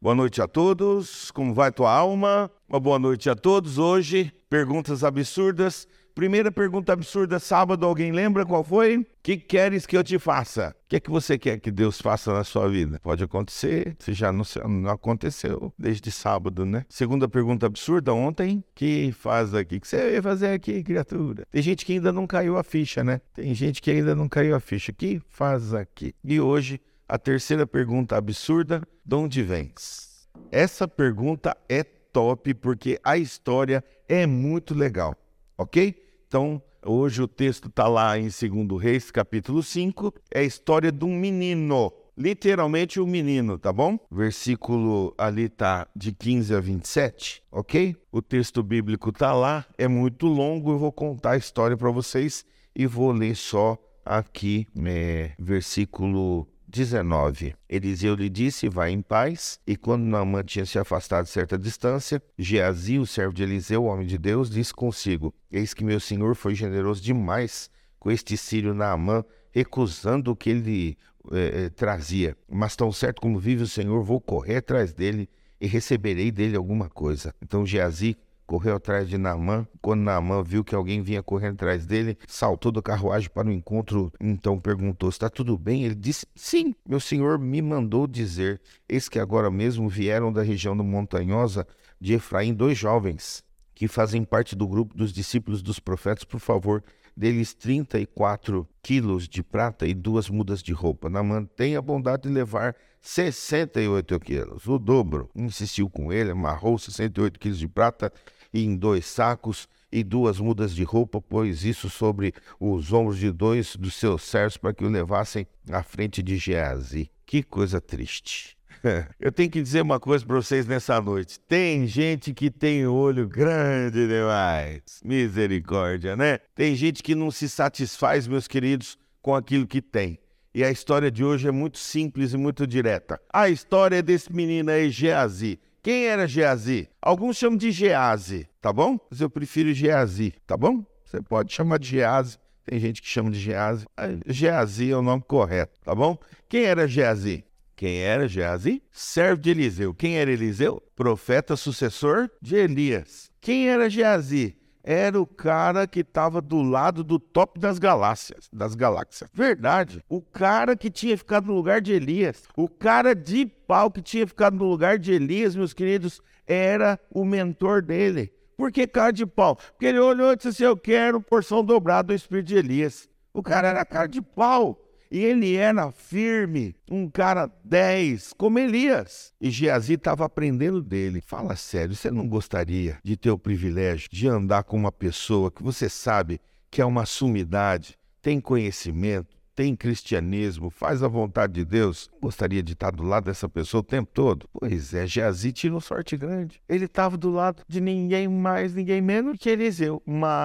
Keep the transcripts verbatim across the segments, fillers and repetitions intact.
Boa noite a todos, como vai tua alma? Uma boa noite a todos. Hoje, perguntas absurdas. Primeira pergunta absurda, sábado, alguém lembra qual foi? O que queres que eu te faça? O que é que você quer que Deus faça na sua vida? Pode acontecer, se já não, não aconteceu desde sábado, né? Segunda pergunta absurda, ontem, que faz aqui? O que você ia fazer aqui, criatura? Tem gente que ainda não caiu a ficha, né? Tem gente que ainda não caiu a ficha. O que faz aqui? E hoje, a terceira pergunta absurda, de onde vens? Essa pergunta é top porque a história é muito legal, ok? Então, hoje o texto está lá em Segundo Reis, capítulo cinco, é a história de um menino, literalmente um menino, tá bom? Versículo ali tá de quinze a vinte e sete, ok? O texto bíblico tá lá, é muito longo, eu vou contar a história para vocês e vou ler só aqui, é, versículo dezenove. Eliseu lhe disse, vai em paz. E quando Naamã tinha se afastado certa distância, Geazi, o servo de Eliseu, o homem de Deus, disse consigo, eis que meu senhor foi generoso demais com este sírio Naamã, recusando o que ele eh, trazia. Mas tão certo como vive o Senhor, vou correr atrás dele e receberei dele alguma coisa. Então Geazi correu atrás de Naamã. Quando Naamã viu que alguém vinha correndo atrás dele, saltou da carruagem para o encontro, então perguntou, está tudo bem? Ele disse, sim, meu senhor me mandou dizer, eis que agora mesmo vieram da região montanhosa de Efraim dois jovens, que fazem parte do grupo dos discípulos dos profetas, por favor, deles trinta e quatro quilos de prata e duas mudas de roupa. Naamã tem a bondade de levar sessenta e oito quilos, o dobro. Insistiu com ele, amarrou sessenta e oito quilos de prata em dois sacos e duas mudas de roupa, pôs isso sobre os ombros de dois dos seus servos para que o levassem à frente de Geazi. Que coisa triste. Eu tenho que dizer uma coisa para vocês nessa noite. Tem gente que tem olho grande demais. Misericórdia, né? Tem gente que não se satisfaz, meus queridos, com aquilo que tem. E a história de hoje é muito simples e muito direta. A história é desse menino aí, Geazi. Quem era Geazi? Alguns chamam de Geazi, tá bom? Mas eu prefiro Geazi, tá bom? Você pode chamar de Geazi. Tem gente que chama de Geazi. Geazi é o nome correto, tá bom? Quem era Geazi? Quem era Geazi? Servo de Eliseu. Quem era Eliseu? Profeta sucessor de Elias. Quem era Geazi? Era o cara que estava do lado do top das galáxias, das galáxias. Verdade. O cara que tinha ficado no lugar de Elias. O cara de pau que tinha ficado no lugar de Elias, meus queridos, era o mentor dele. Por que cara de pau? Porque ele olhou e disse assim, eu quero porção dobrada do espírito de Elias. O cara era cara de pau. E ele era firme, um cara dez, como Elias. E Geazi estava aprendendo dele. Fala sério, você não gostaria de ter o privilégio de andar com uma pessoa que você sabe que é uma sumidade, tem conhecimento, tem cristianismo, faz a vontade de Deus? Gostaria de estar do lado dessa pessoa o tempo todo? Pois é, Geazi tirou sorte grande. Ele estava do lado de ninguém mais, ninguém menos que Eliseu.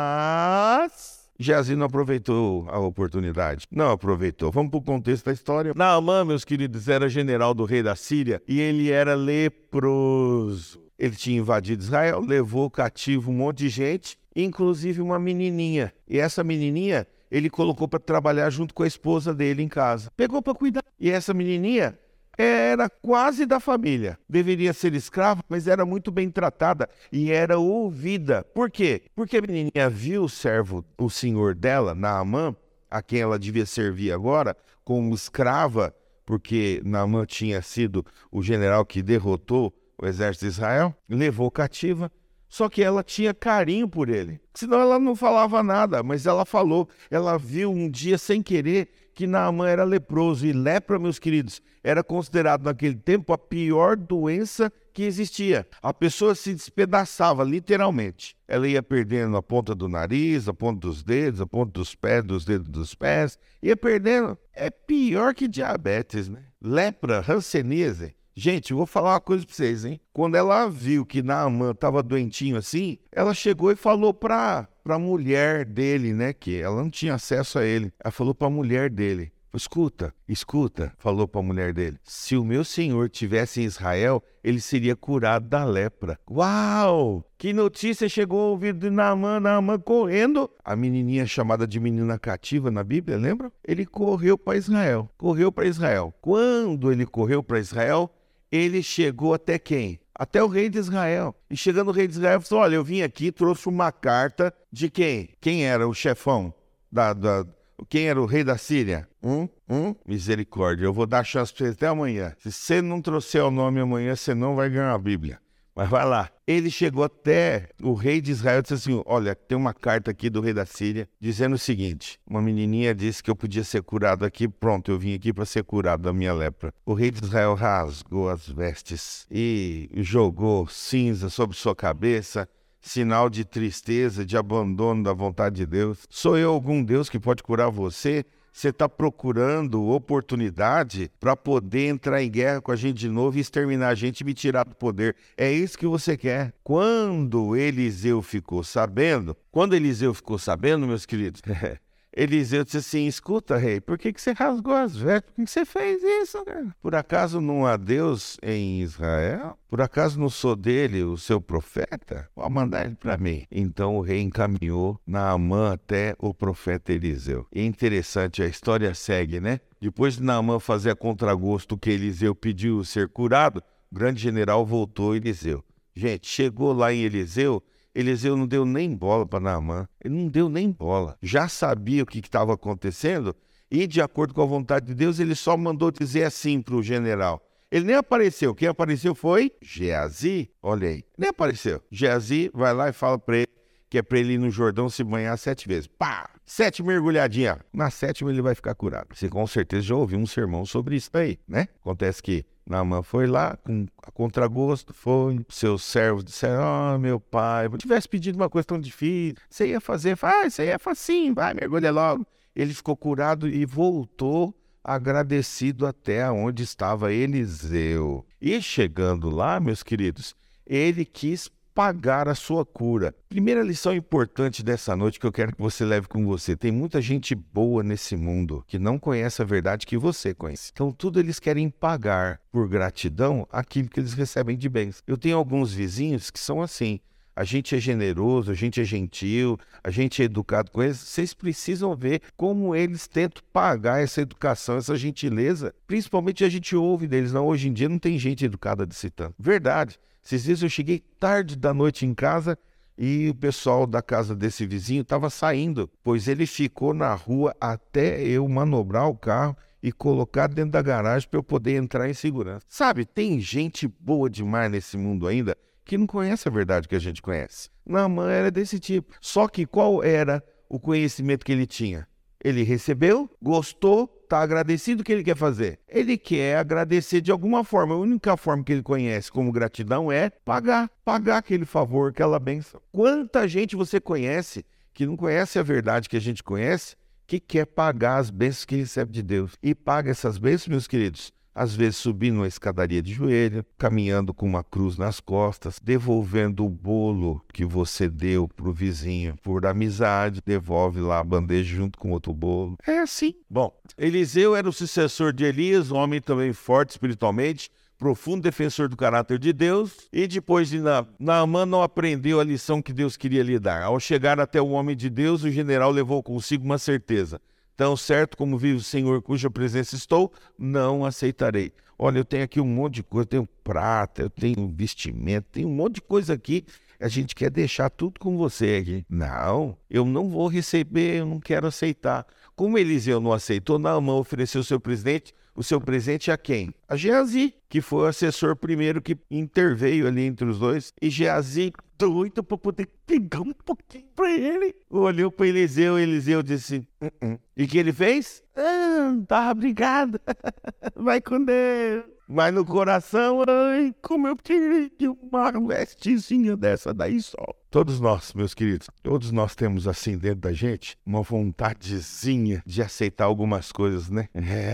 Mas Geazi não aproveitou a oportunidade. Não aproveitou. Vamos para o contexto da história. Naamã, meus queridos, era general do rei da Síria e ele era leproso. Ele tinha invadido Israel, levou cativo um monte de gente, inclusive uma menininha. E essa menininha ele colocou para trabalhar junto com a esposa dele em casa. Pegou para cuidar. E essa menininha era quase da família. Deveria ser escrava, mas era muito bem tratada e era ouvida. Por quê? Porque a menininha viu o servo, o senhor dela, Naamã, a quem ela devia servir agora, como escrava, porque Naamã tinha sido o general que derrotou o exército de Israel, levou cativa. Só que ela tinha carinho por ele. Senão ela não falava nada, mas ela falou. Ela viu um dia sem querer que Naamã era leproso. E lepra, meus queridos, era considerado naquele tempo a pior doença que existia. A pessoa se despedaçava, literalmente. Ela ia perdendo a ponta do nariz, a ponta dos dedos, a ponta dos pés, dos dedos dos pés. Ia perdendo. É pior que diabetes, né? Lepra, hanseníase. Gente, eu vou falar uma coisa pra vocês, hein? Quando ela viu que Naamã tava doentinho assim, ela chegou e falou pra, pra mulher dele, né? Que ela não tinha acesso a ele. Ela falou pra mulher dele. Escuta, escuta, falou pra mulher dele. Se o meu senhor tivesse em Israel, ele seria curado da lepra. Uau! Que notícia chegou ao ouvido de Naamã, Naamã correndo. A menininha chamada de menina cativa na Bíblia, lembra? Ele correu para Israel, correu para Israel. Quando ele correu para Israel, ele chegou até quem? Até o rei de Israel. E chegando o rei de Israel, falou, olha, eu vim aqui, trouxe uma carta de quem? Quem era o chefão? Da, da, quem era o rei da Síria? Hum? Hum? Misericórdia, eu vou dar chance para você até amanhã. Se você não trouxer o nome amanhã, você não vai ganhar a Bíblia. Mas vai lá. Ele chegou até o rei de Israel e disse assim, olha, tem uma carta aqui do rei da Síria dizendo o seguinte, uma menininha disse que eu podia ser curado aqui, pronto, eu vim aqui para ser curado da minha lepra. O rei de Israel rasgou as vestes e jogou cinza sobre sua cabeça, sinal de tristeza, de abandono da vontade de Deus. Sou eu algum Deus que pode curar você? Você está procurando oportunidade para poder entrar em guerra com a gente de novo e exterminar a gente e me tirar do poder. É isso que você quer. Quando Eliseu ficou sabendo, quando Eliseu ficou sabendo, meus queridos, Eliseu disse assim, escuta, rei, por que, que você rasgou as vestes? Por que, que você fez isso, cara? Por acaso não há Deus em Israel? Por acaso não sou dele o seu profeta? Pode mandar ele para mim. Então o rei encaminhou Naamã até o profeta Eliseu. E é interessante, a história segue, né? Depois de Naamã fazer a contragosto que Eliseu pediu ser curado, o grande general voltou a Eliseu. Gente, chegou lá em Eliseu, Eliseu não deu nem bola para Naamã, ele não deu nem bola. Já sabia o que estava acontecendo e, de acordo com a vontade de Deus, ele só mandou dizer assim para o general. Ele nem apareceu, quem apareceu foi Geazi, olha aí, nem apareceu. Geazi vai lá e fala para ele que é para ele ir no Jordão se banhar sete vezes. Pá! Sete mergulhadinhas. Na sétima ele vai ficar curado. Você com certeza já ouviu um sermão sobre isso aí, né? Acontece que Naamã foi lá, com a contragosto, foi, seus servos disseram, oh, meu pai, se eu tivesse pedido uma coisa tão difícil, você ia fazer, ah, isso aí é facinho, vai, mergulha logo. Ele ficou curado e voltou agradecido até onde estava Eliseu. E chegando lá, meus queridos, ele quis pagar a sua cura. Primeira lição importante dessa noite que eu quero que você leve com você. Tem muita gente boa nesse mundo que não conhece a verdade que você conhece. Então tudo eles querem pagar por gratidão aquilo que eles recebem de bens. Eu tenho alguns vizinhos que são assim. A gente é generoso, a gente é gentil, a gente é educado com eles. Vocês precisam ver como eles tentam pagar essa educação, essa gentileza. Principalmente a gente ouve deles. Não, hoje em dia não tem gente educada desse tanto. Verdade. Esses dias eu cheguei tarde da noite em casa e o pessoal da casa desse vizinho estava saindo, pois ele ficou na rua até eu manobrar o carro e colocar dentro da garagem para eu poder entrar em segurança. Sabe, tem gente boa demais nesse mundo ainda que não conhece a verdade que a gente conhece. Naamã era desse tipo. Só que qual era o conhecimento que ele tinha? Ele recebeu, gostou, está agradecido, o que ele quer fazer? Ele quer agradecer de alguma forma. A única forma que ele conhece como gratidão é pagar. Pagar aquele favor, aquela bênção. Quanta gente você conhece que não conhece a verdade que a gente conhece, que quer pagar as bênçãos que recebe de Deus. E paga essas bênçãos, meus queridos, às vezes subindo uma escadaria de joelho, caminhando com uma cruz nas costas, devolvendo o bolo que você deu para o vizinho. Por amizade, devolve lá a bandeja junto com outro bolo. É assim. Bom, Eliseu era o sucessor de Elias, um homem também forte espiritualmente, profundo defensor do caráter de Deus, e depois de Na- Naamã não aprendeu a lição que Deus queria lhe dar. Ao chegar até o homem de Deus, o general levou consigo uma certeza. Tão certo como vive o Senhor, cuja presença estou, não aceitarei. Olha, eu tenho aqui um monte de coisa, eu tenho prata, eu tenho vestimento, tem um monte de coisa aqui. A gente quer deixar tudo com você aqui. Não, eu não vou receber, eu não quero aceitar. Como Eliseu não aceitou, Naamã ofereceu o seu presente, o seu presente a quem? A Geazi, que foi o assessor primeiro que interveio ali entre os dois. E Geazi, doido para poder pegar um pouquinho para ele, olhou para Eliseu, Eliseu disse, uh-uh. E o que ele fez? Ah, tá, obrigado. Vai com Deus. Mas no coração, ai, como eu queria uma vestezinha dessa daí só. Todos nós, meus queridos, todos nós temos assim dentro da gente uma vontadezinha de aceitar algumas coisas, né?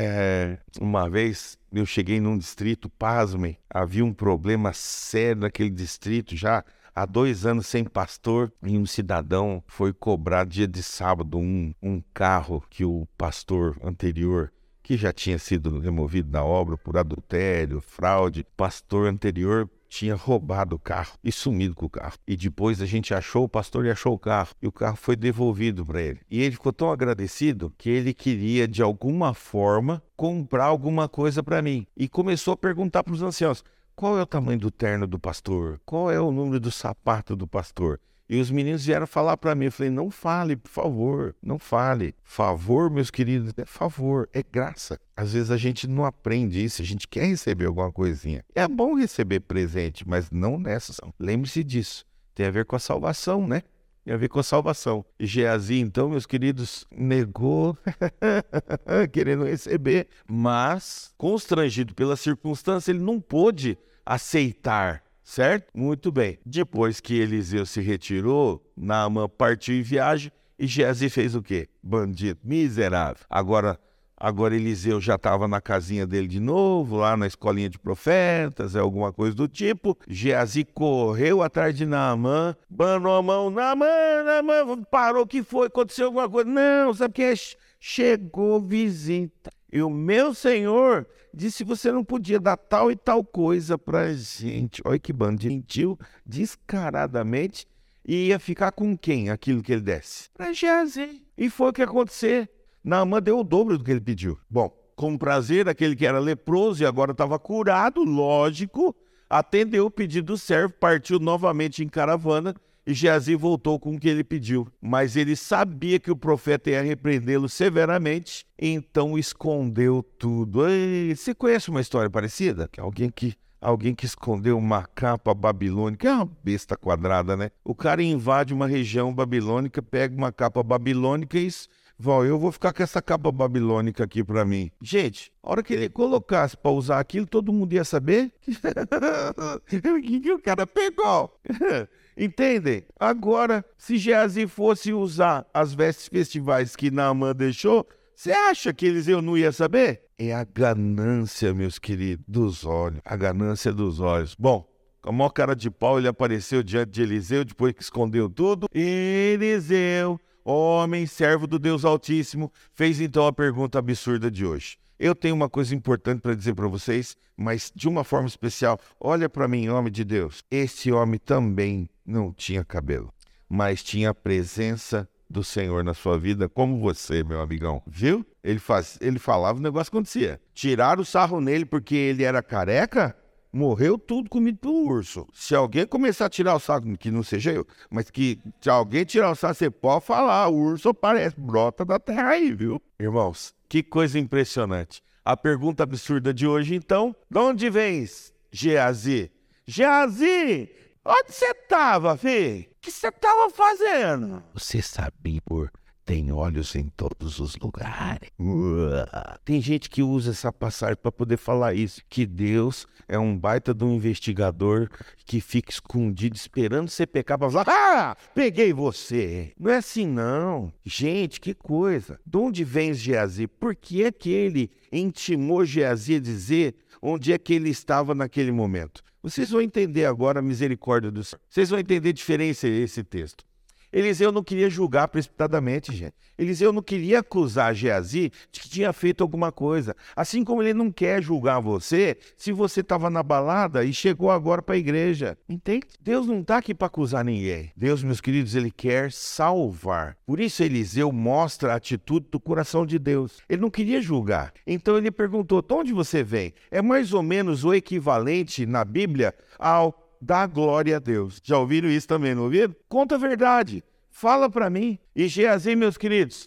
É, uma vez eu cheguei num distrito, pasmem, havia um problema sério naquele distrito já há dois anos sem pastor, e um cidadão foi cobrar dia de sábado um, um carro que o pastor anterior, que já tinha sido removido da obra por adultério, fraude, pastor anterior tinha roubado o carro e sumido com o carro. E depois a gente achou o pastor e achou o carro. E o carro foi devolvido para ele. E ele ficou tão agradecido que ele queria, de alguma forma, comprar alguma coisa para mim. E começou a perguntar para os anciãos: qual é o tamanho do terno do pastor? Qual é o número do sapato do pastor? E os meninos vieram falar para mim. Eu falei: não fale, por favor, não fale. Favor, meus queridos, é favor, é graça. Às vezes a gente não aprende isso, a gente quer receber alguma coisinha. É bom receber presente, mas não nessa. Lembre-se disso, tem a ver com a salvação, né? Tem a ver com a salvação. E Geazi, então, meus queridos, negou, querendo receber, mas, constrangido pela circunstância, ele não pôde aceitar. Certo? Muito bem. Depois que Eliseu se retirou, Naamã partiu em viagem e Geazi fez o quê? Bandido, miserável. Agora, agora Eliseu já estava na casinha dele de novo, lá na escolinha de profetas, é alguma coisa do tipo. Geazi correu atrás de Naamã, banou a mão: Naamã, Naamã, parou, o que foi? Aconteceu alguma coisa? Não, sabe o que é? Chegou visita. E o meu senhor disse que você não podia dar tal e tal coisa pra gente. Olha que bandido. Mentiu descaradamente e ia ficar com quem aquilo que ele desse? Pra Geazi. E foi o que aconteceu. Naamã deu o dobro do que ele pediu. Bom, com prazer, aquele que era leproso e agora estava curado, lógico, atendeu o pedido do servo, partiu novamente em caravana. E Geazi voltou com o que ele pediu. Mas ele sabia que o profeta ia repreendê-lo severamente, então escondeu tudo. Ei, você conhece uma história parecida? Alguém que, alguém que escondeu uma capa babilônica. É uma besta quadrada, né? O cara invade uma região babilônica, pega uma capa babilônica e diz: Val, eu vou ficar com essa capa babilônica aqui pra mim. Gente, a hora que ele colocasse pra usar aquilo, todo mundo ia saber o que, que o cara pegou. Entendem? Agora, se Geazi fosse usar as vestes festivais que Naamã deixou, você acha que Eliseu não ia saber? É a ganância, meus queridos, dos olhos. A ganância dos olhos. Bom, com a maior cara de pau, ele apareceu diante de Eliseu, depois que escondeu tudo. Eliseu, homem, servo do Deus Altíssimo, fez então a pergunta absurda de hoje. Eu tenho uma coisa importante para dizer para vocês, mas de uma forma especial. Olha para mim, homem de Deus. Esse homem também não tinha cabelo, mas tinha a presença do Senhor na sua vida, como você, meu amigão. Viu? Ele, faz, ele falava, o negócio acontecia. Tiraram o sarro nele porque ele era careca, morreu tudo comido pelo urso. Se alguém começar a tirar o sarro, que não seja eu, mas que se alguém tirar o sarro, você pode falar, o urso aparece, brota da terra aí, viu? Irmãos, que coisa impressionante. A pergunta absurda de hoje, então: de onde vens, Geazi? Geazi, onde você estava, filho? O que você estava fazendo? Você sabia, por tem olhos em todos os lugares. Uah. Tem gente que usa essa passagem para poder falar isso, que Deus é um baita de um investigador que fica escondido esperando você pecar para falar: ah, peguei você. Não é assim não. Gente, que coisa. De onde vem Geazi? Por que é que ele intimou Geazi a dizer onde é que ele estava naquele momento? Vocês vão entender agora a misericórdia do Senhor. Vocês vão entender a diferença desse texto. Eliseu não queria julgar precipitadamente, gente. Eliseu não queria acusar Geazi de que tinha feito alguma coisa. Assim como ele não quer julgar você se você estava na balada e chegou agora para a igreja. Entende? Deus não está aqui para acusar ninguém. Deus, meus queridos, ele quer salvar. Por isso Eliseu mostra a atitude do coração de Deus. Ele não queria julgar. Então ele perguntou: de onde você vem? É mais ou menos o equivalente na Bíblia ao dá glória a Deus. Já ouviram isso também, não ouviram? Conta a verdade. Fala para mim. E Geazi, meus queridos,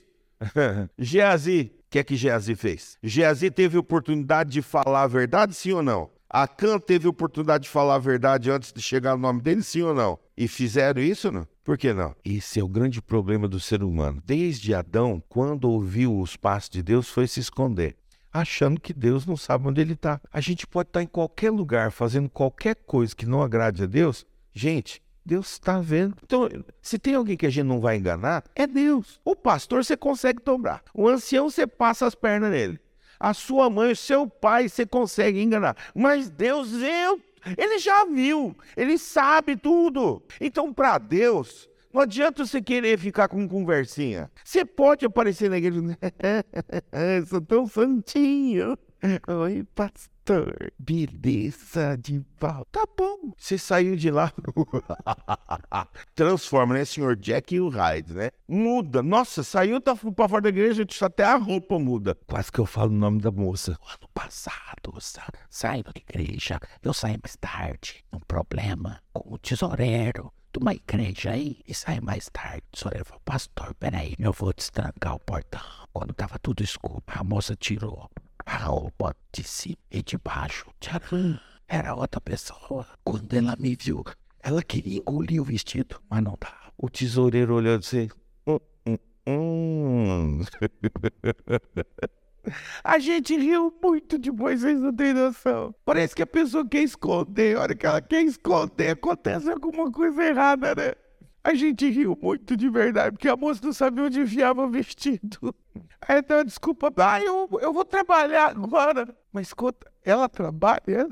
Geazi, o que é que Geazi fez? Geazi teve oportunidade de falar a verdade, sim ou não? Acã teve oportunidade de falar a verdade antes de chegar o nome dele, sim ou não? E fizeram isso ou não? Por que não? Esse é o grande problema do ser humano. Desde Adão, quando ouviu os passos de Deus, foi se esconder, achando que Deus não sabe onde ele está. A gente pode estar em qualquer lugar, fazendo qualquer coisa que não agrade a Deus. Gente, Deus está vendo. Então, se tem alguém que a gente não vai enganar, é Deus. O pastor você consegue dobrar. O ancião você passa as pernas nele. A sua mãe, o seu pai, você consegue enganar. Mas Deus, eu, ele já viu. Ele sabe tudo. Então, para Deus, não adianta você querer ficar com conversinha. Você pode aparecer na igreja. Eu sou tão santinho. Oi, pastor. pastor, beleza de volta. Tá bom. Você saiu de lá. Transforma, né, senhor Jack e o Hyde, né? Muda. Nossa, saiu tá pra fora da igreja, até a roupa muda. Quase que eu falo o nome da moça. Ano passado, saiu da igreja. Eu saí mais tarde. Um problema com o tesoureiro de uma igreja aí. E saí mais tarde. O tesoureiro falou, pastor, peraí, eu vou destrancar o portão. Quando tava tudo escuro, a moça tirou a roupa de cima e de baixo. Tcharam, era outra pessoa. Quando ela me viu, ela queria engolir o vestido, mas não dá. O tesoureiro olhou assim. Hum, hum, hum. A gente riu muito depois, vocês não têm noção. Parece que a pessoa quer esconder. A hora que ela quer esconder, acontece alguma coisa errada, né? A gente riu muito de verdade, porque a moça não sabia onde enfiava o vestido. Aí então, desculpa, ah, eu, eu vou trabalhar agora. Mas escuta, ela trabalha?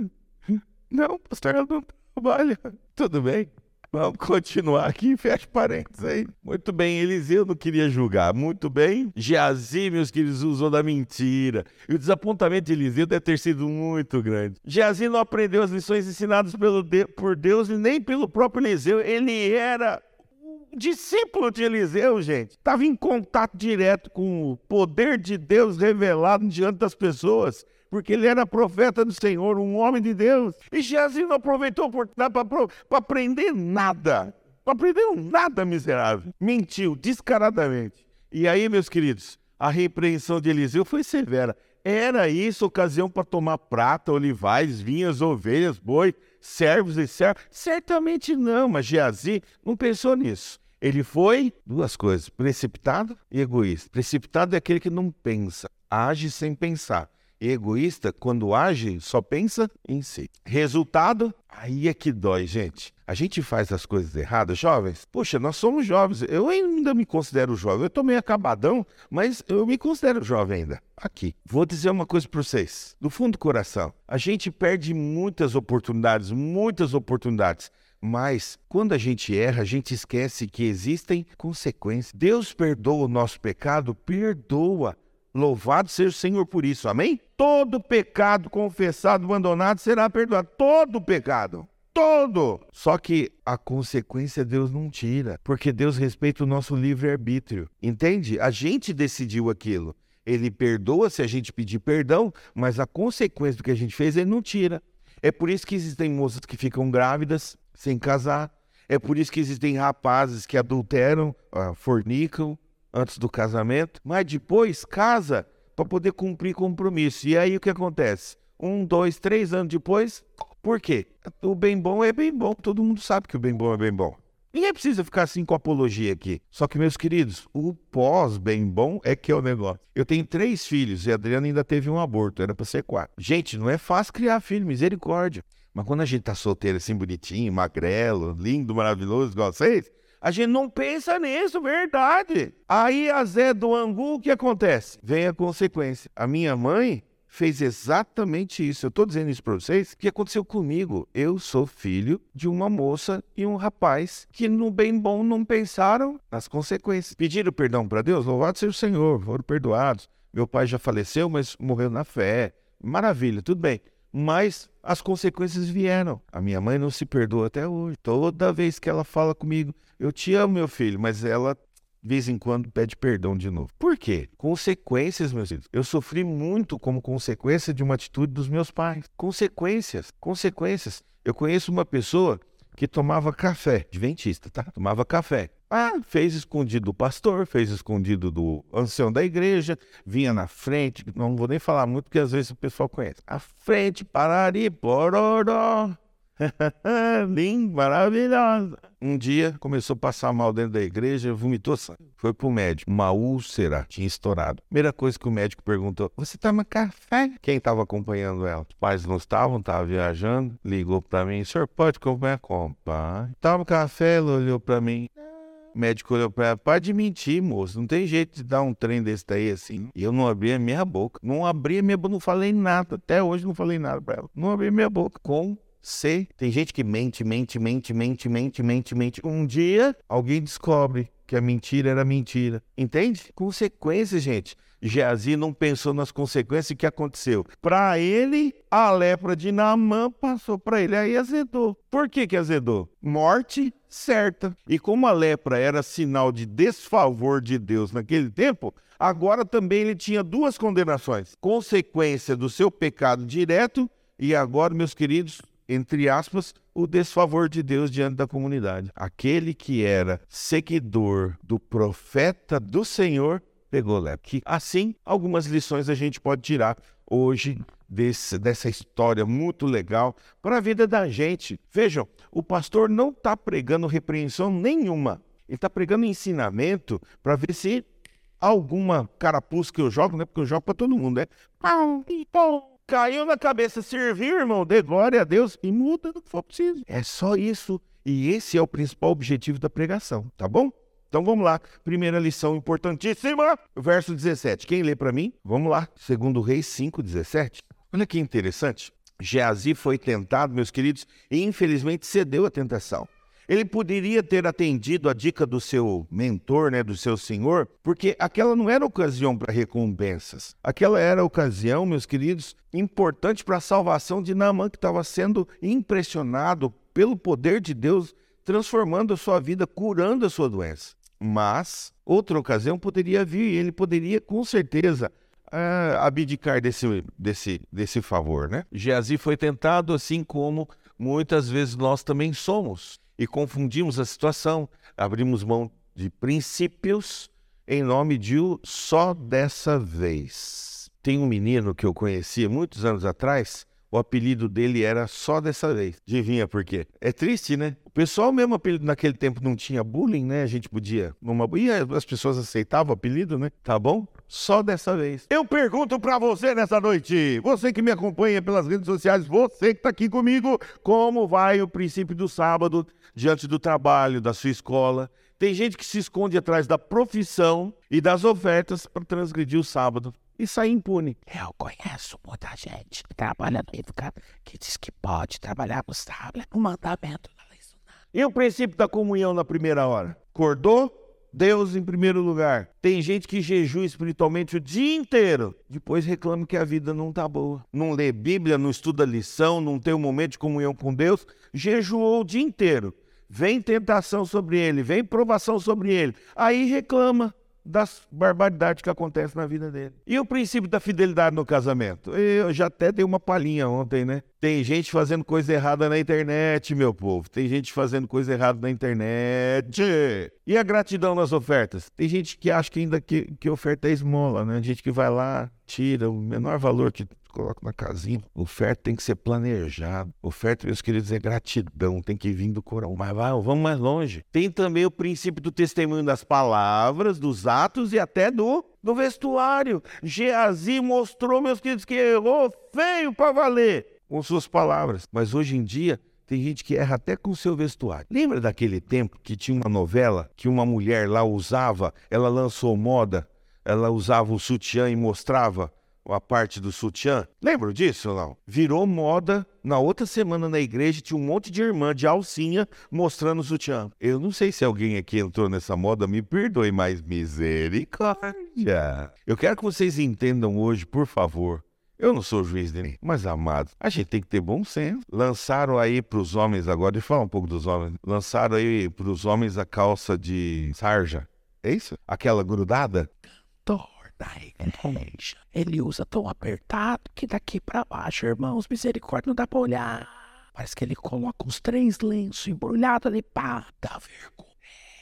Não, pastor, ela não trabalha. Tudo bem, vamos continuar aqui, fecha parênteses aí. Muito bem, Eliseu não queria julgar. Muito bem, Geazi, meus queridos, usou da mentira. E o desapontamento de Eliseu deve ter sido muito grande. Geazi não aprendeu as lições ensinadas pelo de, por Deus e nem pelo próprio Eliseu. Ele era discípulo de Eliseu, gente. Estava em contato direto com o poder de Deus revelado diante das pessoas, porque ele era profeta do Senhor, um homem de Deus. E Geazi não aproveitou a oportunidade para aprender nada. Não aprendeu nada, miserável. Mentiu descaradamente. E aí, meus queridos, a repreensão de Eliseu foi severa. Era isso ocasião para tomar prata, olivais, vinhas, ovelhas, boi, servos e servos? Certamente não, mas Geazi não pensou nisso. Ele foi, duas coisas, precipitado e egoísta. Precipitado é aquele que não pensa, age sem pensar. E egoísta, quando age, só pensa em si. Resultado, aí é que dói, gente. A gente faz as coisas erradas, jovens. Poxa, nós somos jovens. Eu ainda me considero jovem. Eu tô meio acabadão, mas eu me considero jovem ainda. Aqui. Vou dizer uma coisa para vocês. Do fundo do coração, a gente perde muitas oportunidades, muitas oportunidades. Mas, quando a gente erra, a gente esquece que existem consequências. Deus perdoa o nosso pecado, perdoa. Louvado seja o Senhor por isso, amém? Todo pecado confessado, abandonado, será perdoado. Todo pecado, todo. Só que a consequência Deus não tira, porque Deus respeita o nosso livre-arbítrio, entende? A gente decidiu aquilo. Ele perdoa se a gente pedir perdão, mas a consequência do que a gente fez, ele não tira. É por isso que existem moças que ficam grávidas sem casar. É por isso que existem rapazes que adulteram, fornicam antes do casamento, mas depois casa para poder cumprir compromisso. E aí o que acontece? Um, dois, três anos depois, por quê? O bem bom é bem bom, todo mundo sabe que o bem bom é bem bom. Ninguém precisa ficar assim com apologia aqui. Só que, meus queridos, o pós-bem bom é que é o negócio. Eu tenho três filhos e a Adriana ainda teve um aborto, era para ser quatro. Gente, não é fácil criar filho, misericórdia. Mas quando a gente tá solteiro assim, bonitinho, magrelo, lindo, maravilhoso, igual vocês, a gente não pensa nisso, verdade. Aí a Zé do Angu, o que acontece? Vem a consequência. A minha mãe fez exatamente isso. Eu estou dizendo isso para vocês, o que aconteceu comigo. Eu sou filho de uma moça e um rapaz que no bem bom não pensaram nas consequências. Pediram perdão para Deus, louvado seja o Senhor, foram perdoados. Meu pai já faleceu, mas morreu na fé. Maravilha, tudo bem. Mas as consequências vieram. A minha mãe não se perdoa até hoje. Toda vez que ela fala comigo, eu te amo, meu filho, mas ela, de vez em quando, pede perdão de novo. Por quê? Consequências, meus filhos. Eu sofri muito como consequência de uma atitude dos meus pais. Consequências, consequências. Eu conheço uma pessoa que tomava café, adventista, tá? Tomava café. Ah, fez escondido do pastor, fez escondido do ancião da igreja, vinha na frente, não vou nem falar muito, porque às vezes o pessoal conhece. A frente, parari, pororó. Linda, maravilhosa. Um dia começou a passar mal dentro da igreja, vomitou sangue. Foi pro médico, uma úlcera tinha estourado. Primeira coisa que o médico perguntou: você toma café? Quem estava acompanhando ela? Os pais não estavam, estavam viajando. Ligou pra mim: o senhor pode acompanhar? Como? Pai, toma café. Ela olhou pra mim. O médico olhou pra ela: pode mentir, moço, não tem jeito de dar um trem desse daí assim. E eu não abri a minha boca. Não abri a minha boca, não falei nada. Até hoje não falei nada pra ela. Não abri a minha boca. Com C. Tem gente que mente, mente, mente, mente, mente, mente, mente. Um dia, alguém descobre que a mentira era mentira. Entende? Consequências, gente. Geazi não pensou nas consequências que aconteceu. Para ele, a lepra de Naamã passou para ele, aí azedou. Por que que azedou? Morte certa. E como a lepra era sinal de desfavor de Deus naquele tempo, agora também ele tinha duas condenações. Consequência do seu pecado direto e agora, meus queridos, entre aspas, o desfavor de Deus diante da comunidade. Aquele que era seguidor do profeta do Senhor pegou lepra. Assim, algumas lições a gente pode tirar hoje desse, dessa história muito legal para a vida da gente. Vejam, o pastor não está pregando repreensão nenhuma. Ele está pregando ensinamento para ver se alguma carapuça que eu jogo, né? Porque eu jogo para todo mundo, né? Caiu na cabeça, servir, irmão, dê glória a Deus e muda do que for preciso. É só isso. E esse é o principal objetivo da pregação, tá bom? Então vamos lá. Primeira lição importantíssima, verso dezessete. Quem lê para mim? Vamos lá. Segundo Reis cinco, dezessete. Olha que interessante. Geazi foi tentado, meus queridos, e infelizmente cedeu à tentação. Ele poderia ter atendido a dica do seu mentor, né, do seu senhor, porque aquela não era ocasião para recompensas. Aquela era a ocasião, meus queridos, importante para a salvação de Naamã, que estava sendo impressionado pelo poder de Deus, transformando a sua vida, curando a sua doença. Mas outra ocasião poderia vir, e ele poderia, com certeza, uh, abdicar desse, desse, desse favor, né? Geazi foi tentado, assim como muitas vezes nós também somos. E confundimos a situação, abrimos mão de princípios em nome de um só dessa vez. Tem um menino que eu conhecia muitos anos atrás, o apelido dele era Só Dessa Vez. Adivinha por quê? É triste, né? O pessoal mesmo, apelido naquele tempo não tinha bullying, né? A gente podia... Numa... E as pessoas aceitavam o apelido, né? Tá bom? Só dessa vez. Eu pergunto pra você nessa noite, você que me acompanha pelas redes sociais, você que tá aqui comigo, como vai o princípio do sábado diante do trabalho, da sua escola? Tem gente que se esconde atrás da profissão e das ofertas para transgredir o sábado e sair impune. Eu conheço muita gente que trabalha no I F C A, que diz que pode trabalhar no sábado, no mandamento da lei sunata. E o princípio da comunhão na primeira hora? Acordou? Deus em primeiro lugar. Tem gente que jejua espiritualmente o dia inteiro. Depois reclama que a vida não tá boa. Não lê Bíblia, não estuda lição, não tem um momento de comunhão com Deus. Jejuou o dia inteiro. Vem tentação sobre ele, vem provação sobre ele. Aí reclama das barbaridades que acontecem na vida dele. E o princípio da fidelidade no casamento? Eu já até dei uma palhinha ontem, né? Tem gente fazendo coisa errada na internet, meu povo. Tem gente fazendo coisa errada na internet. E a gratidão nas ofertas? Tem gente que acha que ainda que, que oferta é esmola, né? Gente que vai lá, tira o menor valor que coloca na casinha. Oferta tem que ser planejado. Oferta, meus queridos, é gratidão. Tem que vir do coração. Mas vai, vamos mais longe. Tem também o princípio do testemunho das palavras, dos atos e até do, do vestuário. Geazi mostrou, meus queridos, que errou feio para valer com suas palavras. Mas hoje em dia, tem gente que erra até com o seu vestuário. Lembra daquele tempo que tinha uma novela que uma mulher lá usava, ela lançou moda, ela usava o sutiã e mostrava a parte do sutiã? Lembra disso ou não? Virou moda. Na outra semana na igreja tinha um monte de irmã de alcinha mostrando o sutiã. Eu não sei se alguém aqui entrou nessa moda, me perdoe, mas misericórdia. Eu quero que vocês entendam hoje, por favor. Eu não sou juiz de ninguém, mas amados, a gente tem que ter bom senso. Lançaram aí para os homens agora, deixa eu falar um pouco dos homens. Lançaram aí para os homens a calça de sarja. É isso? Aquela grudada? Da igreja, ele usa tão apertado que daqui pra baixo, irmãos, misericórdia, não dá pra olhar. Parece que ele coloca uns três lenços embrulhados ali, pá, dá vergonha.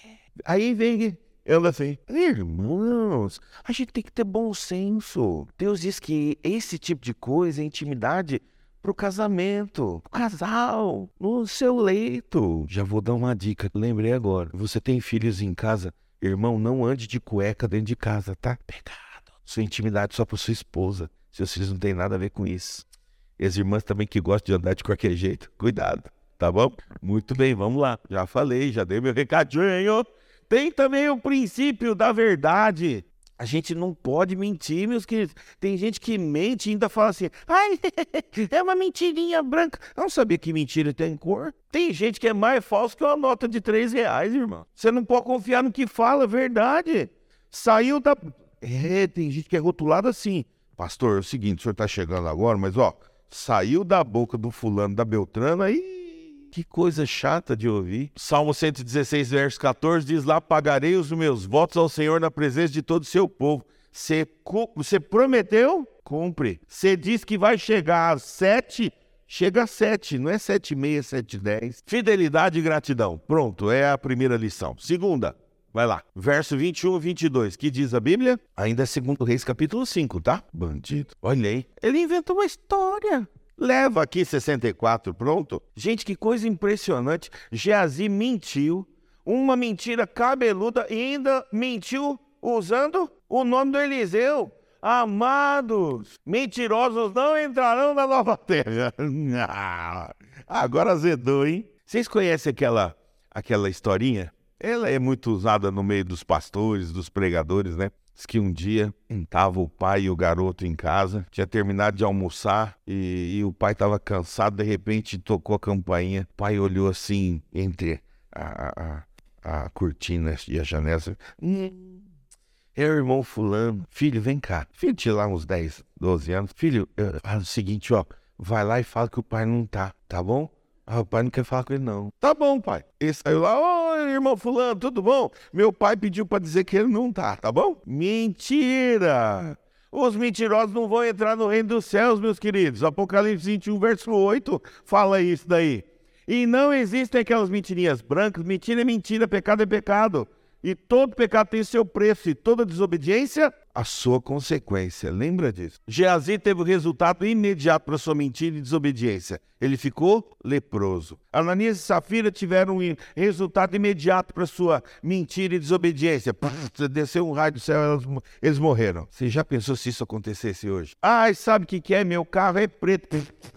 Aí vem ela assim, irmãos, a gente tem que ter bom senso. Deus diz que esse tipo de coisa é intimidade pro casamento, pro casal, no seu leito. Já vou dar uma dica, lembrei agora. Você tem filhos em casa? Irmão, não ande de cueca dentro de casa, tá? Pecado. Sua intimidade só para sua esposa. Seus filhos não tem nada a ver com isso. E as irmãs também que gostam de andar de qualquer jeito. Cuidado, tá bom? Muito bem, vamos lá. Já falei, já dei meu recadinho. Tem também o princípio da verdade. A gente não pode mentir, meus queridos. Tem gente que mente e ainda fala assim, ai, é uma mentirinha branca. Eu não sabia que mentira tem cor. Tem gente que é mais falso que uma nota de três reais, irmão. Você não pode confiar no que fala, verdade. Saiu da... É, tem gente que é rotulada assim. Pastor, é o seguinte, o senhor tá chegando agora, mas ó, saiu da boca do fulano da Beltrana e que coisa chata de ouvir. Salmo cento e dezesseis, verso quatorze, diz lá, pagarei os meus votos ao Senhor na presença de todo o seu povo. Você, você prometeu? Cumpre. Você disse que vai chegar às sete, chega às sete, não é sete e meia, sete e dez. Fidelidade e gratidão. Pronto, é a primeira lição. Segunda, vai lá. Verso vinte e um e vinte e dois, que diz a Bíblia? Ainda é segundo Reis, capítulo cinco, tá? Bandido. Olha aí. Ele inventou uma história. Leva aqui sessenta e quatro, pronto. Gente, que coisa impressionante. Geazi mentiu, uma mentira cabeluda e ainda mentiu usando o nome do Eliseu. Amados, mentirosos não entrarão na nova terra. Agora azedou, hein? Vocês conhecem aquela, aquela historinha? Ela é muito usada no meio dos pastores, dos pregadores, né? Diz que um dia estava o pai e o garoto em casa, tinha terminado de almoçar e, e o pai estava cansado, de repente tocou a campainha. O pai olhou assim entre a, a, a cortina e a janela. Hum, é o irmão fulano. Filho, vem cá. Filho tinha lá uns dez, doze anos. Filho, faz o seguinte, ó, vai lá e fala que o pai não tá, tá bom? Ah, o pai não quer falar com ele, não. Tá bom, pai. Ele saiu lá, ô, irmão fulano, tudo bom? Meu pai pediu pra dizer que ele não tá, tá bom? Mentira! Os mentirosos não vão entrar no reino dos céus, meus queridos. Apocalipse vinte e um, verso oito, fala isso daí. E não existem aquelas mentirinhas brancas. Mentira é mentira, pecado é pecado. E todo pecado tem seu preço, e toda desobediência, a sua consequência. Lembra disso? Geazi teve o resultado imediato para sua mentira e desobediência. Ele ficou leproso. Ananias e Safira tiveram um resultado imediato para sua mentira e desobediência. Pff, desceu um raio do céu, elas, eles morreram. Você já pensou se isso acontecesse hoje? Ai, sabe o que, que é? Meu carro é preto.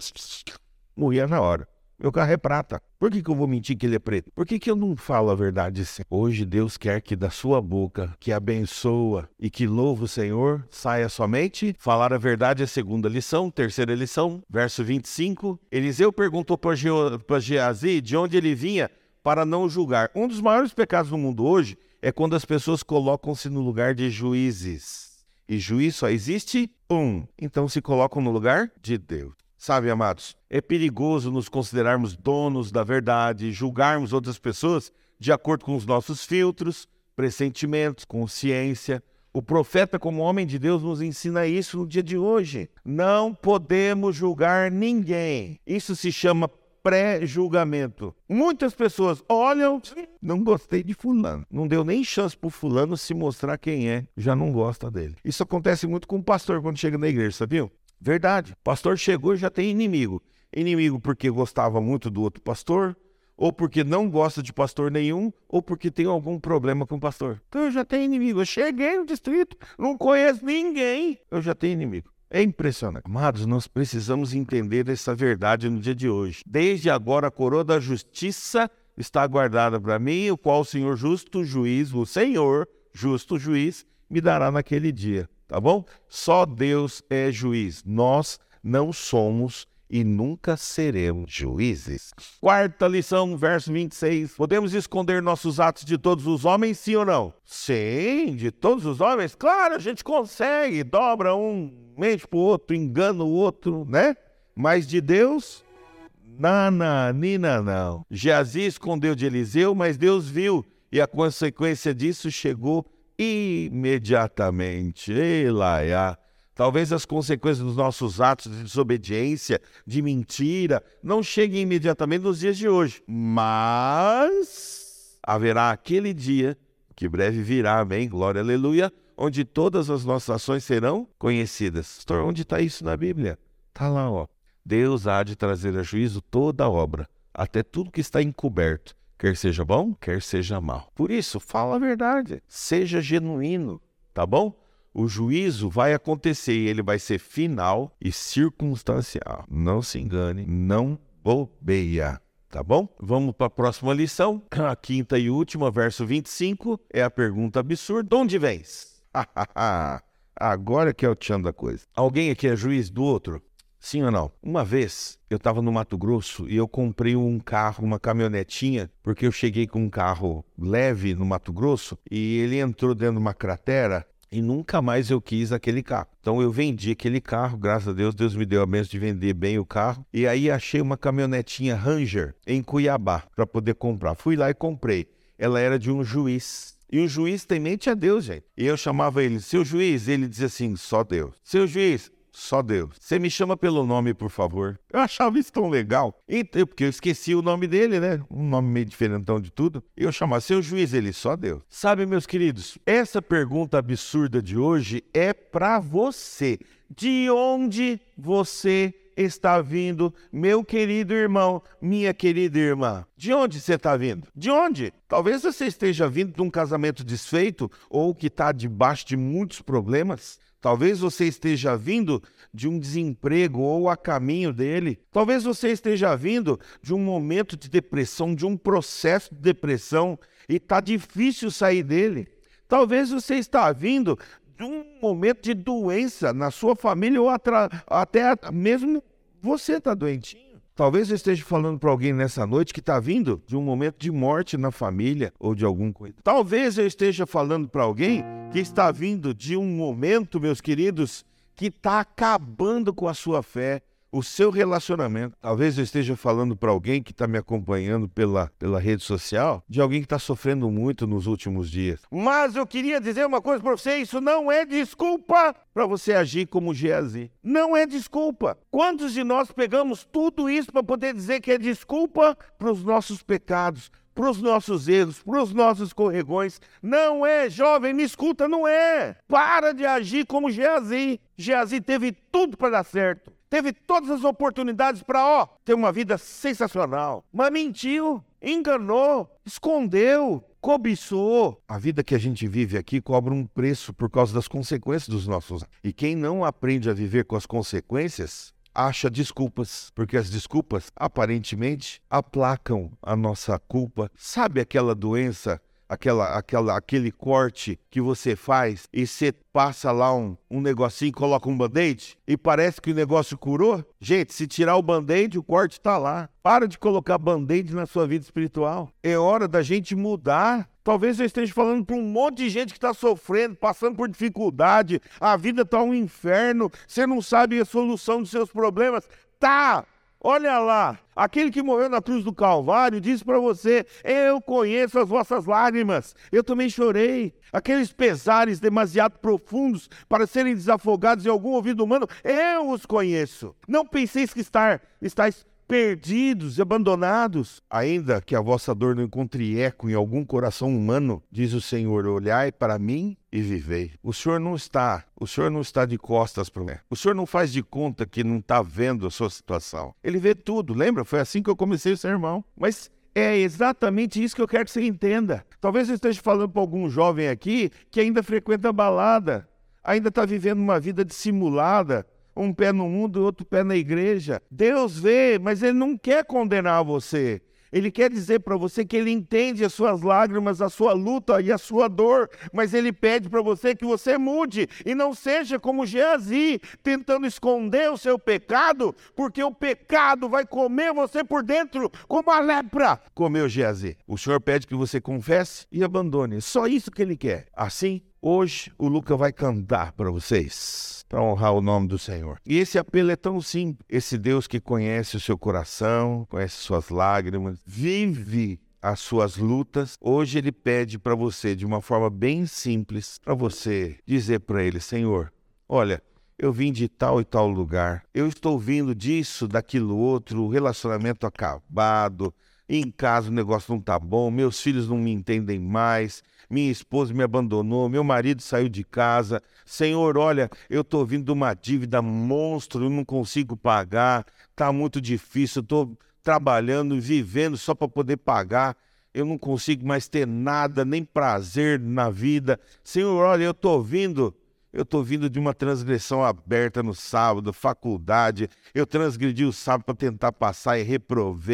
Morria na hora. Meu carro é prata. Por que, que eu vou mentir que ele é preto? Por que, que eu não falo a verdade? Hoje Deus quer que da sua boca, que abençoa e que louva o Senhor, saia somente falar a verdade. É a segunda lição. Terceira lição, verso vinte e cinco. Eliseu perguntou para Geazi de onde ele vinha para não julgar. Um dos maiores pecados do mundo hoje é quando as pessoas colocam-se no lugar de juízes. E juiz só existe um. Então se colocam no lugar de Deus. Sabe, amados, é perigoso nos considerarmos donos da verdade, julgarmos outras pessoas de acordo com os nossos filtros, pressentimentos, consciência. O profeta, como homem de Deus, nos ensina isso no dia de hoje. Não podemos julgar ninguém. Isso se chama pré-julgamento. Muitas pessoas olham, não gostei de fulano. Não deu nem chance pro fulano se mostrar quem é, já não gosta dele. Isso acontece muito com o pastor quando chega na igreja, sabiam? Verdade. Pastor chegou e já tem inimigo. Inimigo porque gostava muito do outro pastor, ou porque não gosta de pastor nenhum, ou porque tem algum problema com o pastor. Então eu já tenho inimigo. Eu cheguei no distrito, não conheço ninguém. Eu já tenho inimigo. É impressionante. Amados, nós precisamos entender essa verdade no dia de hoje. Desde agora a coroa da justiça está guardada para mim, o qual o Senhor justo juiz, o Senhor justo juiz, me dará naquele dia. Tá bom? Só Deus é juiz. Nós não somos e nunca seremos juízes. Quarta lição, verso vinte e seis. Podemos esconder nossos atos de todos os homens, sim ou não? Sim, de todos os homens. Claro, a gente consegue. Dobra um, mente pro outro, engana o outro, né? Mas de Deus, nananina não. Geazi escondeu de Eliseu, mas Deus viu. E a consequência disso chegou imediatamente. Ei, Laia. Talvez as consequências dos nossos atos de desobediência, de mentira, não cheguem imediatamente nos dias de hoje. Mas haverá aquele dia, que breve virá, amém, glória, aleluia, onde todas as nossas ações serão conhecidas. Pastor, onde está isso na Bíblia? Está lá, ó. Deus há de trazer a juízo toda a obra, até tudo que está encoberto. Quer seja bom, quer seja mal. Por isso, fala a verdade. Seja genuíno, tá bom? O juízo vai acontecer e ele vai ser final e circunstancial. Não se engane, não bobeia, tá bom? Vamos para a próxima lição. A quinta e última, verso vinte e cinco, é a pergunta absurda. De onde vens? Agora que é o tchan da coisa. Alguém aqui é juiz do outro? Sim ou não? Uma vez, eu estava no Mato Grosso e eu comprei um carro, uma caminhonetinha, porque eu cheguei com um carro leve no Mato Grosso e ele entrou dentro de uma cratera E nunca mais eu quis aquele carro. Então eu vendi aquele carro, graças a Deus, Deus me deu a bênção de vender bem o carro. E aí achei uma caminhonetinha Ranger em Cuiabá para poder comprar. Fui lá e comprei. Ela era de um juiz. E o juiz temente a Deus, gente. E eu chamava ele, seu juiz, ele dizia assim, só Deus. Seu juiz, só Deus. Você me chama pelo nome, por favor. Eu achava isso tão legal. Então, porque eu esqueci o nome dele, né? Um nome meio diferentão de tudo. E eu chamava, seu juiz, ele, só Deus. Sabe, meus queridos, essa pergunta absurda de hoje é para você. De onde você está vindo, meu querido irmão, minha querida irmã? De onde você está vindo? De onde? Talvez você esteja vindo de um casamento desfeito ou que está debaixo de muitos problemas. Talvez você esteja vindo de um desemprego ou a caminho dele. Talvez você esteja vindo de um momento de depressão, de um processo de depressão e está difícil sair dele. Talvez você está vindo de um momento de doença na sua família ou atra- até mesmo você está doentinho. Talvez eu esteja falando para alguém nessa noite que está vindo de um momento de morte na família ou de algum coisa. Talvez eu esteja falando para alguém que está vindo de um momento, meus queridos, que está acabando com a sua fé, o seu relacionamento. Talvez eu esteja falando para alguém que está me acompanhando pela, pela rede social, de alguém que está sofrendo muito nos últimos dias. Mas eu queria dizer uma coisa para você, isso não é desculpa para você agir como Geazi. Não é desculpa. Quantos de nós pegamos tudo isso para poder dizer que é desculpa para os nossos pecados, para os nossos erros, para os nossos escorregões? Não é, jovem, me escuta, não é. Para de agir como Geazi. Geazi teve tudo para dar certo. Teve todas as oportunidades para, ó, ter uma vida sensacional. Mas mentiu, enganou, escondeu, cobiçou. A vida que a gente vive aqui cobra um preço por causa das consequências dos nossos. E quem não aprende a viver com as consequências, acha desculpas, porque as desculpas, aparentemente, aplacam a nossa culpa. Sabe aquela doença, aquela, aquela, aquele corte que você faz e você passa lá um, um negocinho, coloca um band-aid e parece que o negócio curou? Gente, se tirar o band-aid, o corte está lá. Para de colocar band-aid na sua vida espiritual. É hora da gente mudar. Talvez eu esteja falando para um monte de gente que está sofrendo, passando por dificuldade. A vida está um inferno. Você não sabe a solução dos seus problemas. Tá! Olha lá, aquele que morreu na cruz do Calvário disse para você, eu conheço as vossas lágrimas, eu também chorei. Aqueles pesares demasiado profundos para serem desafogados em algum ouvido humano, eu os conheço. Não penseis que estar, estáis perdidos e abandonados. Ainda que a vossa dor não encontre eco em algum coração humano, diz o Senhor, olhai para mim e vivei. O Senhor não está, o Senhor não está de costas para mim. O Senhor não faz de conta que não está vendo a sua situação. Ele vê tudo, lembra? Foi assim que eu comecei o sermão. Mas é exatamente isso que eu quero que você entenda. Talvez eu esteja falando para algum jovem aqui que ainda frequenta balada, ainda está vivendo uma vida dissimulada, um pé no mundo e outro pé na igreja. Deus vê, mas Ele não quer condenar você. Ele quer dizer para você que Ele entende as suas lágrimas, a sua luta e a sua dor, mas Ele pede para você que você mude e não seja como Geazi, tentando esconder o seu pecado, porque o pecado vai comer você por dentro como a lepra comeu Geazi. O Senhor pede que você confesse e abandone. Só isso que Ele quer. Assim, hoje o Luca vai cantar para vocês, para honrar o nome do Senhor. E esse apelo é tão simples. Esse Deus que conhece o seu coração, conhece suas lágrimas, vive as suas lutas. Hoje Ele pede para você, de uma forma bem simples, para você dizer para Ele, Senhor, olha, eu vim de tal e tal lugar, eu estou vindo disso, daquilo outro, o relacionamento acabado, em casa o negócio não tá bom, meus filhos não me entendem mais, minha esposa me abandonou, meu marido saiu de casa. Senhor, olha, eu estou vindo de uma dívida monstro, eu não consigo pagar, está muito difícil, eu estou trabalhando e vivendo só para poder pagar, eu não consigo mais ter nada, nem prazer na vida. Senhor, olha, eu estou vindo... Eu estou vindo de uma transgressão aberta no sábado, faculdade. Eu transgredi o sábado para tentar passar e reprovei.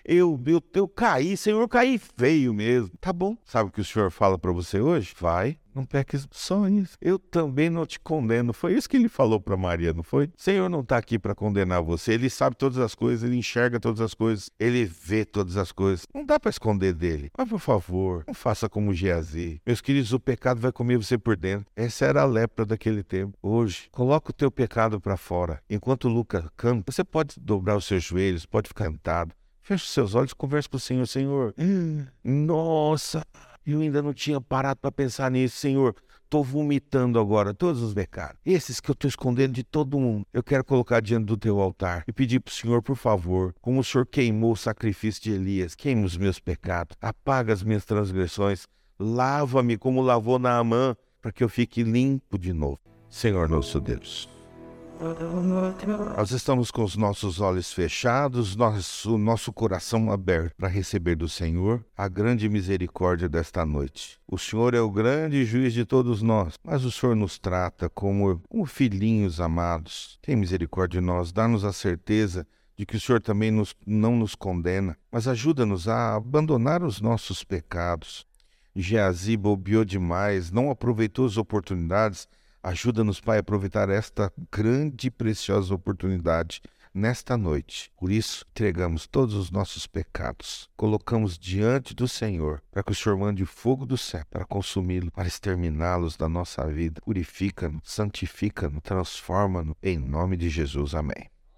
Eu, eu, eu caí, Senhor, eu caí feio mesmo. Tá bom. Sabe o que o Senhor fala para você hoje? Vai, não peques, só isso. Eu também não te condeno. Foi isso que ele falou para Maria, não foi? O Senhor não está aqui para condenar você. Ele sabe todas as coisas, ele enxerga todas as coisas, ele vê todas as coisas. Não dá para esconder dele. Mas, por favor, não faça como Geazi. Meus queridos, o pecado vai comer você por dentro. Essa era a lepra daquele tempo. Hoje, coloca o teu pecado para fora. Enquanto o Lucas canta, você pode dobrar os seus joelhos, pode ficar sentado. Feche os seus olhos e converse com o Senhor. Senhor, hum, nossa, eu ainda não tinha parado para pensar nisso, Senhor. Estou vomitando agora todos os pecados. Esses que eu estou escondendo de todo mundo. Eu quero colocar diante do teu altar e pedir para o Senhor, por favor, como o Senhor queimou o sacrifício de Elias, queima os meus pecados, apaga as minhas transgressões, lava-me como lavou Naamã, para que eu fique limpo de novo. Senhor nosso Deus, nós estamos com os nossos olhos fechados, nosso, nosso coração aberto para receber do Senhor a grande misericórdia desta noite. O Senhor é o grande juiz de todos nós, mas o Senhor nos trata como, como filhinhos amados. Tem misericórdia de nós, dá-nos a certeza de que o Senhor também nos, não nos condena, mas ajuda-nos a abandonar os nossos pecados. Geazi bobeou demais, não aproveitou as oportunidades. Ajuda-nos, Pai, a aproveitar esta grande e preciosa oportunidade nesta noite. Por isso, entregamos todos os nossos pecados, colocamos diante do Senhor, para que o Senhor mande fogo do céu para consumi-lo, para exterminá-los da nossa vida. Purifica-nos, santifica-nos, transforma-nos, em nome de Jesus. Amém.